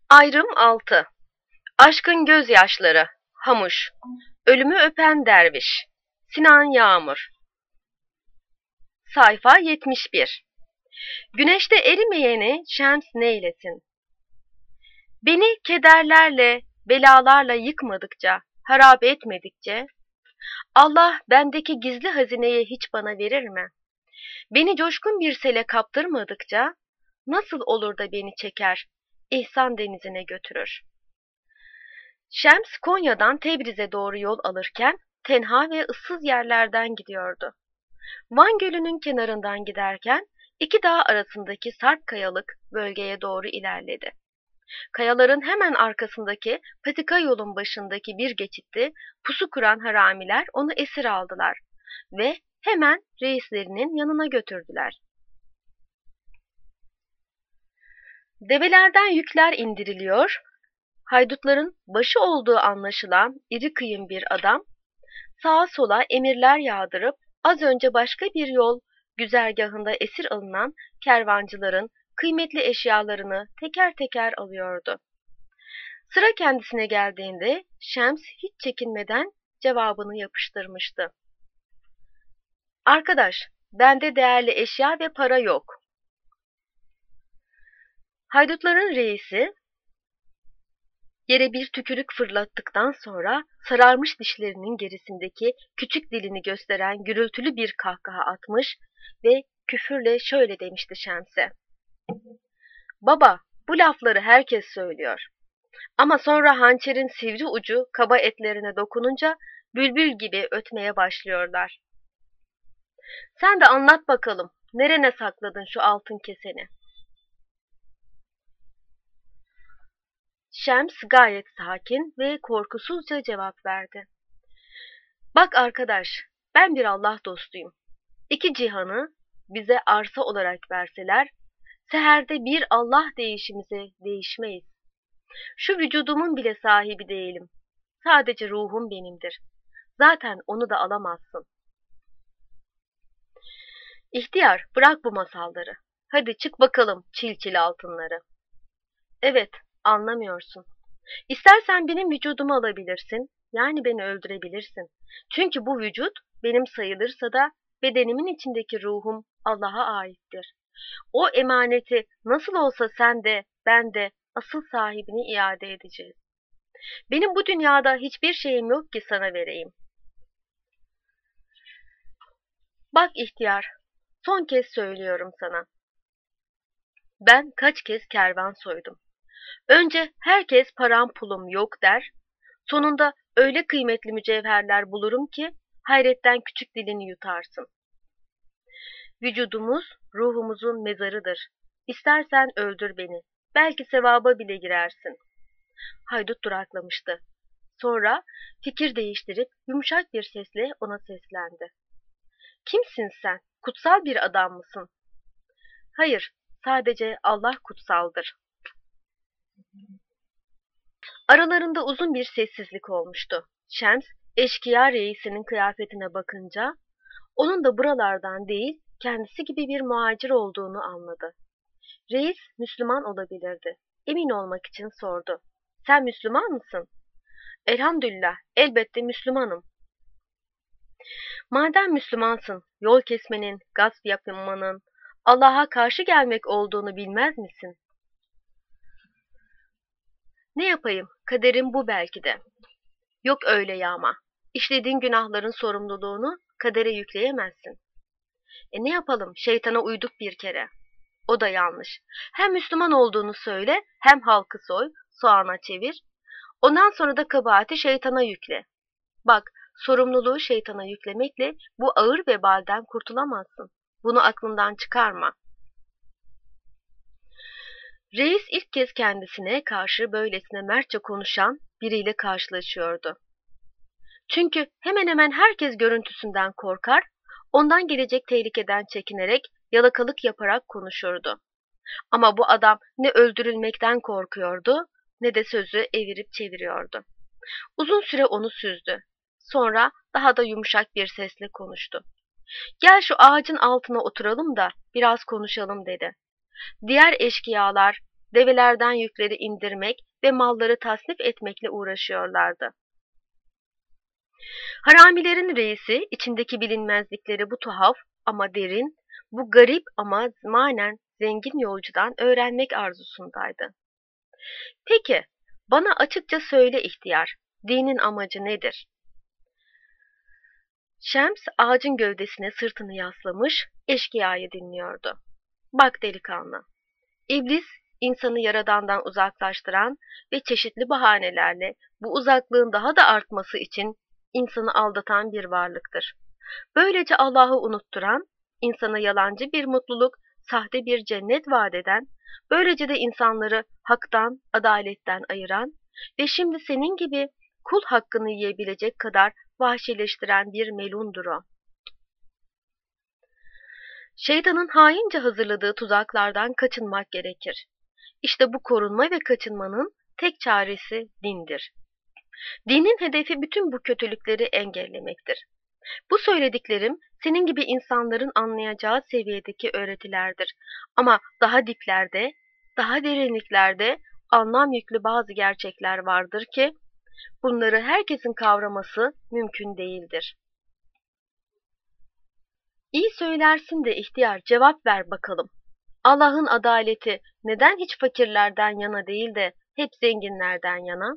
Ayrım 6. Aşkın gözyaşları. Hamuş. Ölümü öpen derviş. Sinan Yağmur. Sayfa 71. Güneşte erimeyeni şems neylesin? Beni kederlerle, belalarla yıkmadıkça, harap etmedikçe, Allah bendeki gizli hazineyi hiç bana verir mi? Beni coşkun bir sele kaptırmadıkça, nasıl olur da beni çeker, ihsan denizine götürür? Şems Konya'dan Tebriz'e doğru yol alırken tenha ve ıssız yerlerden gidiyordu. Van Gölü'nün kenarından giderken iki dağ arasındaki sarp kayalık bölgeye doğru ilerledi. Kayaların hemen arkasındaki patika yolun başındaki bir geçitte pusu kuran haramiler onu esir aldılar ve hemen reislerinin yanına götürdüler. Develerden yükler indiriliyor, haydutların başı olduğu anlaşılan iri kıyım bir adam, sağa sola emirler yağdırıp az önce başka bir yol güzergahında esir alınan kervancıların kıymetli eşyalarını teker teker alıyordu. Sıra kendisine geldiğinde Şems hiç çekinmeden cevabını yapıştırmıştı. Arkadaş, bende değerli eşya ve para yok. Haydutların reisi yere bir tükürük fırlattıktan sonra sararmış dişlerinin gerisindeki küçük dilini gösteren gürültülü bir kahkaha atmış ve küfürle şöyle demişti Şems'e. Baba, bu lafları herkes söylüyor. Ama sonra hançerin sivri ucu kaba etlerine dokununca bülbül gibi ötmeye başlıyorlar. Sen de anlat bakalım, nerene sakladın şu altın keseni? Şems gayet sakin ve korkusuzca cevap verdi. Bak arkadaş, ben bir Allah dostuyum. İki cihanı bize arsa olarak verseler, seherde bir Allah değişimize değişmeyiz. Şu vücudumun bile sahibi değilim. Sadece ruhum benimdir. Zaten onu da alamazsın. İhtiyar, bırak bu masalları. Hadi çık bakalım çil çil altınları. Evet, anlamıyorsun. İstersen benim vücudumu alabilirsin, yani beni öldürebilirsin. Çünkü bu vücut benim sayılırsa da bedenimin içindeki ruhum Allah'a aittir. O emaneti nasıl olsa sen de ben de asıl sahibini iade edeceğiz. Benim bu dünyada hiçbir şeyim yok ki sana vereyim. Bak ihtiyar, son kez söylüyorum sana. Ben kaç kez kervan soydum. Önce herkes param pulum yok der, sonunda öyle kıymetli mücevherler bulurum ki hayretten küçük dilini yutarsın. Vücudumuz ruhumuzun mezarıdır. İstersen öldür beni, belki sevaba bile girersin. Haydut duraklamıştı. Sonra fikir değiştirip yumuşak bir sesle ona seslendi. Kimsin sen? Kutsal bir adam mısın? Hayır, sadece Allah kutsaldır. Aralarında uzun bir sessizlik olmuştu. Şems, eşkıya reisinin kıyafetine bakınca, onun da buralardan değil, kendisi gibi bir muhacir olduğunu anladı. Reis, Müslüman olabilirdi. Emin olmak için sordu. Sen Müslüman mısın? Elhamdülillah, elbette Müslümanım. Madem Müslümansın, yol kesmenin, gasp yapmanın, Allah'a karşı gelmek olduğunu bilmez misin? Ne yapayım, kaderim bu belki de. Yok öyle yağma. İşlediğin günahların sorumluluğunu kadere yükleyemezsin. Ne yapalım, şeytana uyduk bir kere. O da yanlış. Hem Müslüman olduğunu söyle, hem halkı soy, soğana çevir. Ondan sonra da kabahati şeytana yükle. Bak, sorumluluğu şeytana yüklemekle bu ağır vebalden kurtulamazsın. Bunu aklından çıkarma. Reis ilk kez kendisine karşı böylesine mertçe konuşan biriyle karşılaşıyordu. Çünkü hemen hemen herkes görüntüsünden korkar, ondan gelecek tehlikeden çekinerek yalakalık yaparak konuşurdu. Ama bu adam ne öldürülmekten korkuyordu, ne de sözü evirip çeviriyordu. Uzun süre onu süzdü. Sonra daha da yumuşak bir sesle konuştu. Gel şu ağacın altına oturalım da biraz konuşalım dedi. Diğer eşkıyalar develerden yükleri indirmek ve malları tasnif etmekle uğraşıyorlardı. Haramilerin reisi içindeki bilinmezlikleri bu tuhaf ama derin, bu garip ama manen zengin yolcudan öğrenmek arzusundaydı. Peki, bana açıkça söyle ihtiyar, dinin amacı nedir? Şems ağacın gövdesine sırtını yaslamış, eşkıyayı dinliyordu. Bak delikanlı, İblis insanı Yaradan'dan uzaklaştıran ve çeşitli bahanelerle bu uzaklığın daha da artması için insanı aldatan bir varlıktır. Böylece Allah'ı unutturan, insana yalancı bir mutluluk, sahte bir cennet vaat eden, böylece de insanları haktan, adaletten ayıran ve şimdi senin gibi kul hakkını yiyebilecek kadar vahşileştiren bir melundur o. Şeytanın haince hazırladığı tuzaklardan kaçınmak gerekir. İşte bu korunma ve kaçınmanın tek çaresi dindir. Dinin hedefi bütün bu kötülükleri engellemektir. Bu söylediklerim senin gibi insanların anlayacağı seviyedeki öğretilerdir. Ama daha diplerde, daha derinliklerde anlam yüklü bazı gerçekler vardır ki bunları herkesin kavraması mümkün değildir. İyi söylersin de ihtiyar, cevap ver bakalım. Allah'ın adaleti neden hiç fakirlerden yana değil de hep zenginlerden yana?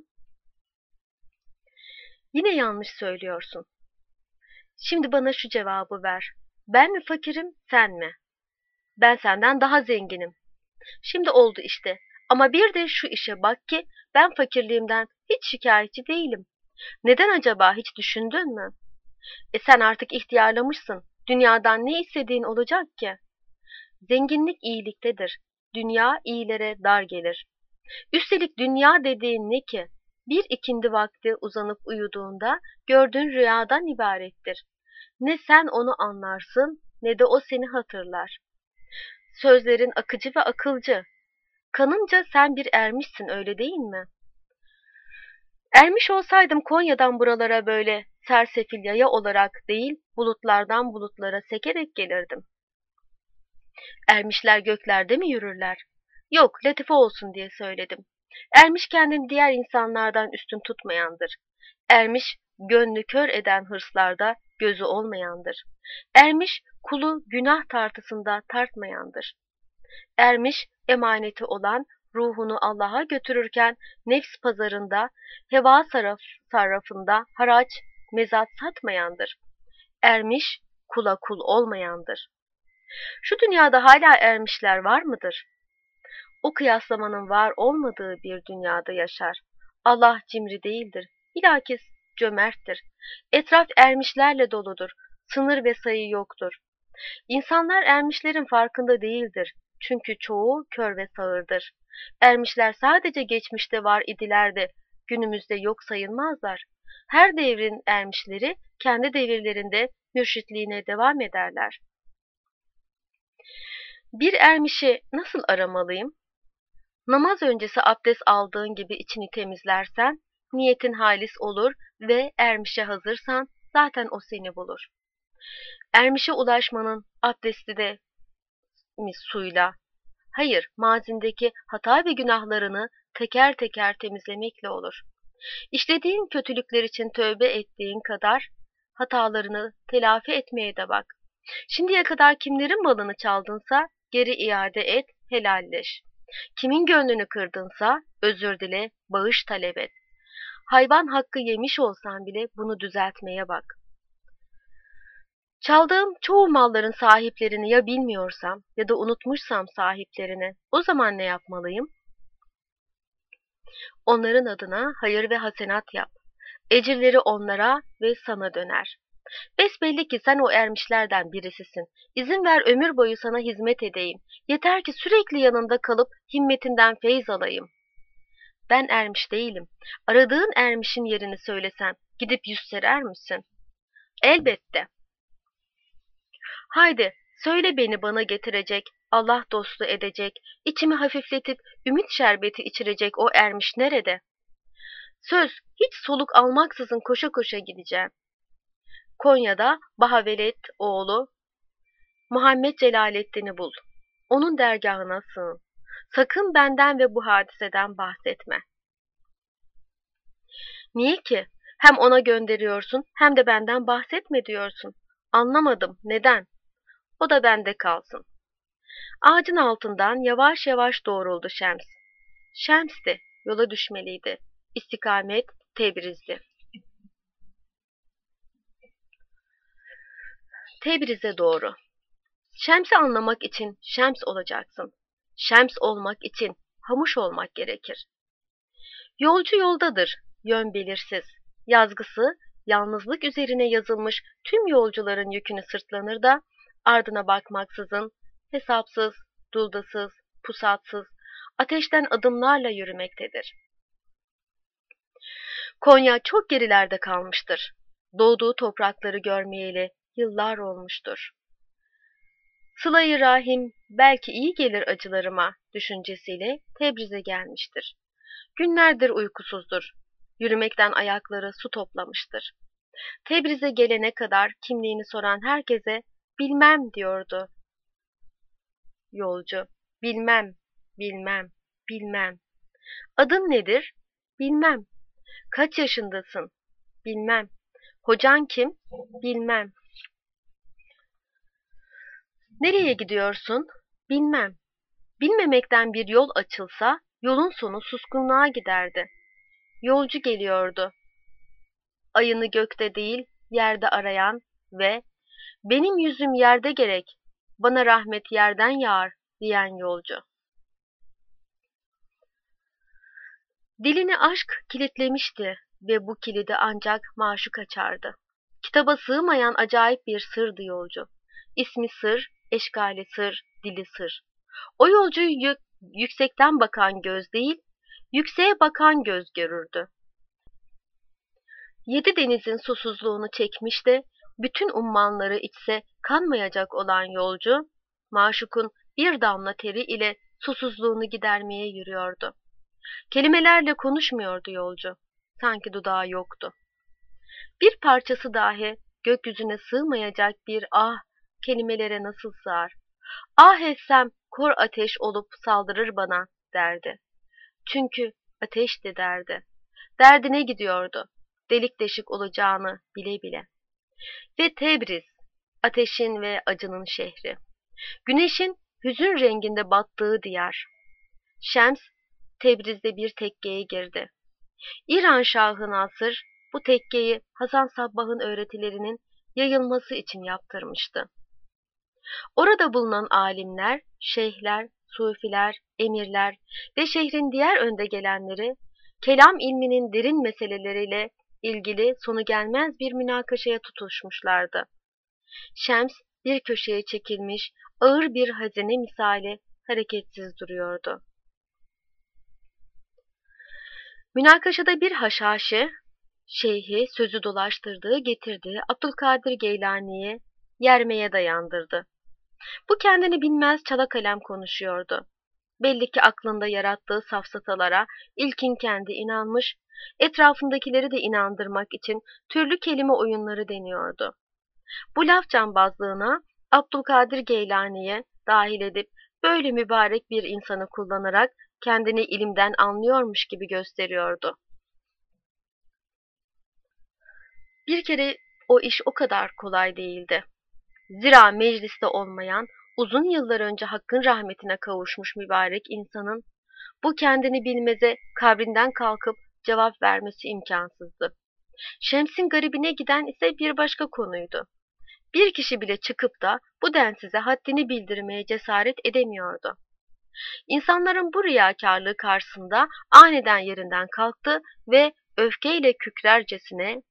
Yine yanlış söylüyorsun. Şimdi bana şu cevabı ver. Ben mi fakirim, sen mi? Ben senden daha zenginim. Şimdi oldu işte. Ama bir de şu işe bak ki ben fakirliğimden hiç şikayetçi değilim. Neden acaba, hiç düşündün mü? Sen artık ihtiyarlamışsın. Dünyadan ne istediğin olacak ki? Zenginlik iyiliktedir. Dünya iyilere dar gelir. Üstelik dünya dediğin ne ki? Bir ikindi vakti uzanıp uyuduğunda gördüğün rüyadan ibarettir. Ne sen onu anlarsın ne de o seni hatırlar. Sözlerin akıcı ve akılcı. Kanımca sen bir ermişsin, öyle değil mi? Ermiş olsaydım Konya'dan buralara böyle sersefil yaya olarak değil, bulutlardan bulutlara sekerek gelirdim. Ermişler göklerde mi yürürler? Yok, latife olsun diye söyledim. Ermiş kendini diğer insanlardan üstün tutmayandır. Ermiş gönlü kör eden hırslarda gözü olmayandır. Ermiş kulu günah tartısında tartmayandır. Ermiş emaneti olan ruhunu Allah'a götürürken nefs pazarında, heva sarrafında haraç, mezat satmayandır. Ermiş kula kul olmayandır. Şu dünyada hala ermişler var mıdır? O kıyaslamanın var olmadığı bir dünyada yaşar. Allah cimri değildir, bilakis cömerttir. Etraf ermişlerle doludur, sınır ve sayı yoktur. İnsanlar ermişlerin farkında değildir. Çünkü çoğu kör ve sağırdır. Ermişler sadece geçmişte var idiler de günümüzde yok sayılmazlar. Her devrin ermişleri kendi devirlerinde mürşitliğine devam ederler. Bir ermişi nasıl aramalıyım? Namaz öncesi abdest aldığın gibi içini temizlersen, niyetin halis olur ve ermişe hazırsan zaten o seni bulur. Ermişe ulaşmanın abdesti de mi suyla? Hayır, mazindeki hata ve günahlarını teker teker temizlemekle olur. İşlediğin kötülükler için tövbe ettiğin kadar hatalarını telafi etmeye de bak. Şimdiye kadar kimlerin malını çaldınsa geri iade et, helalleş. Kimin gönlünü kırdınsa özür dile, bağış talep et. Hayvan hakkı yemiş olsan bile bunu düzeltmeye bak. Çaldığım çoğu malların sahiplerini ya bilmiyorsam ya da unutmuşsam sahiplerini, o zaman ne yapmalıyım? Onların adına hayır ve hasenat yap. Ecirleri onlara ve sana döner. Besbelli ki sen o ermişlerden birisisin. İzin ver ömür boyu sana hizmet edeyim. Yeter ki sürekli yanında kalıp himmetinden feyz alayım. Ben ermiş değilim. Aradığın ermişin yerini söylesem gidip yüz serer misin? Elbette. Haydi söyle beni bana getirecek, Allah dostu edecek, içimi hafifletip ümit şerbeti içirecek o ermiş nerede? Söz, hiç soluk almaksızın koşa koşa gideceğim. Konya'da Bahavelet oğlu Muhammed Celaleddin'i bul. Onun dergahına sığın. Sakın benden ve bu hadiseden bahsetme. Niye ki? Hem ona gönderiyorsun hem de benden bahsetme diyorsun. Anlamadım, neden? O da bende kalsın. Ağacın altından yavaş yavaş doğruldu Şems. Şems'ti, yola düşmeliydi. İstikamet Tebriz'di. Tebriz'e doğru. Şems'i anlamak için Şems olacaksın. Şems olmak için Hamuş olmak gerekir. Yolcu yoldadır, yön belirsiz. Yazgısı, yalnızlık üzerine yazılmış tüm yolcuların yükünü sırtlanır da, ardına bakmaksızın, hesapsız, duldasız, pusatsız, ateşten adımlarla yürümektedir. Konya çok gerilerde kalmıştır. Doğduğu toprakları görmeyeli yıllar olmuştur. Sıla-i Rahim belki iyi gelir acılarıma düşüncesiyle Tebriz'e gelmiştir. Günlerdir uykusuzdur. Yürümekten ayakları su toplamıştır. Tebriz'e gelene kadar kimliğini soran herkese bilmem diyordu yolcu. Bilmem, bilmem, bilmem. Adın nedir? Bilmem. Kaç yaşındasın? Bilmem. Hocan kim? Bilmem. Nereye gidiyorsun? Bilmem. Bilmemekten bir yol açılsa yolun sonu suskunluğa giderdi. Yolcu geliyordu. Ayını gökte değil yerde arayan ve benim yüzüm yerde gerek, bana rahmet yerden yağar diyen yolcu. Dilini aşk kilitlemişti ve bu kilidi ancak maşuk açardı. Kitaba sığmayan acayip bir sırdı yolcu. İsmi sır, eşkali sır, dili sır. O yolcuyu yüksekten bakan göz değil, yükseğe bakan göz görürdü. Yedi denizin susuzluğunu çekmişti, bütün ummanları içse kanmayacak olan yolcu, maşukun bir damla teri ile susuzluğunu gidermeye yürüyordu. Kelimelerle konuşmuyordu yolcu, sanki dudağı yoktu. Bir parçası dahi gökyüzüne sığmayacak bir ah kelimelere nasıl sığar? Ah etsem kor ateş olup saldırır bana derdi. Çünkü ateşti derdi. Derdine gidiyordu, delik deşik olacağını bile bile. Ve Tebriz, ateşin ve acının şehri. Güneşin hüzün renginde battığı diyar. Şems, Tebriz'de bir tekkeye girdi. İran Şahı Nasır, bu tekkeyi Hasan Sabbah'ın öğretilerinin yayılması için yaptırmıştı. Orada bulunan alimler, şeyhler, sufiler, emirler ve şehrin diğer önde gelenleri, kelam ilminin derin meseleleriyle ilgili sonu gelmez bir münakaşaya tutuşmuşlardı. Şems bir köşeye çekilmiş, ağır bir hazine misali hareketsiz duruyordu. Münakaşada bir haşhaşi, şeyhi sözü dolaştırdığı getirdiği Abdülkadir Geylani'yi yermeye dayandırdı. Bu kendini bilmez çala kalem konuşuyordu. Belli ki aklında yarattığı safsatalara ilkin kendi inanmış, etrafındakileri de inandırmak için türlü kelime oyunları deniyordu. Bu laf cambazlığına Abdülkadir Geylani'ye dahil edip böyle mübarek bir insanı kullanarak kendini ilimden anlıyormuş gibi gösteriyordu. Bir kere o iş o kadar kolay değildi. Zira mecliste olmayan, uzun yıllar önce Hakk'ın rahmetine kavuşmuş mübarek insanın bu kendini bilmeze kabrinden kalkıp cevap vermesi imkansızdı. Şems'in garibine giden ise bir başka konuydu. Bir kişi bile çıkıp da bu densize haddini bildirmeye cesaret edemiyordu. İnsanların bu riyakarlığı karşısında aniden yerinden kalktı ve öfkeyle kükrercesine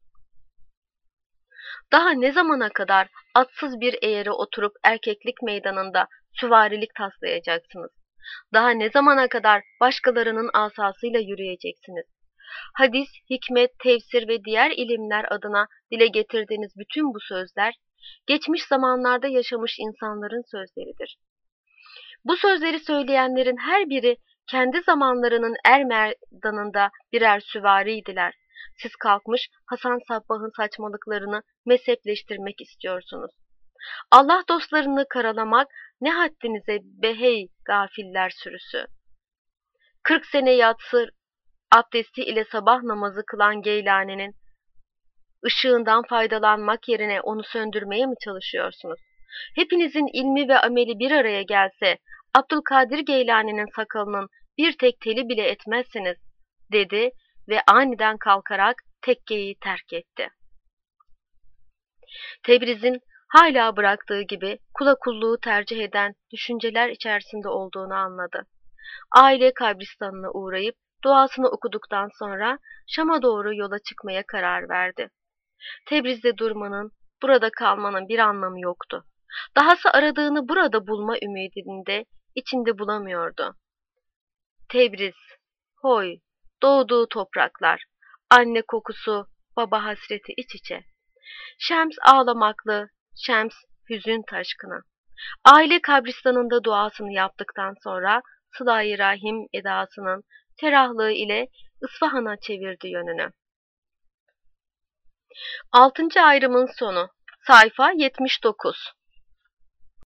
"Daha ne zamana kadar atsız bir eğere oturup erkeklik meydanında süvarilik taslayacaksınız? Daha ne zamana kadar başkalarının asasıyla yürüyeceksiniz? Hadis, hikmet, tefsir ve diğer ilimler adına dile getirdiğiniz bütün bu sözler, geçmiş zamanlarda yaşamış insanların sözleridir. Bu sözleri söyleyenlerin her biri kendi zamanlarının er meydanında birer süvariydiler. Siz kalkmış Hasan Sabbah'ın saçmalıklarını mezhepleştirmek istiyorsunuz. Allah dostlarını karalamak ne haddinize be hey gafiller sürüsü. 40 sene yatsı abdesti ile sabah namazı kılan Geylani'nin ışığından faydalanmak yerine onu söndürmeye mi çalışıyorsunuz? Hepinizin ilmi ve ameli bir araya gelse, Abdülkadir Geylani'nin sakalının bir tek teli bile etmezsiniz, dedi ve aniden kalkarak tekkeyi terk etti. Tebriz'in hala bıraktığı gibi kula kulluğu tercih eden düşünceler içerisinde olduğunu anladı. Aile kabristanına uğrayıp duasını okuduktan sonra Şam'a doğru yola çıkmaya karar verdi. Tebriz'de durmanın, burada kalmanın bir anlamı yoktu. Dahası aradığını burada bulma ümidini de içinde bulamıyordu. Tebriz, hoy, doğduğu topraklar, anne kokusu, baba hasreti iç içe. Şems ağlamaklı, Şems hüzün taşkını. Aile kabristanında duasını yaptıktan sonra Sıla-i Rahim edasının ferahlığı ile İsfahan'a çevirdi yönünü. 6. ayrımın sonu. Sayfa 79.